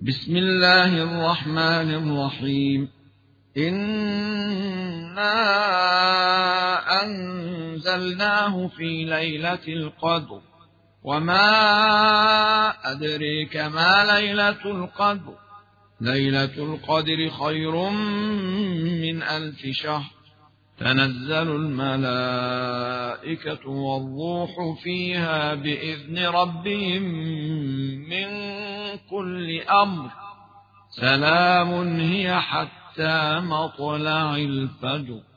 بسم الله الرحمن الرحيم. إنا أنزلناه في ليلة القدر، وما أدريك ما ليلة القدر. ليلة القدر خير من 1000 شهر. تنزل الملائكة والروح فيها بإذن ربهم من كل أمر. سلام هي حتى مطلع الفجر.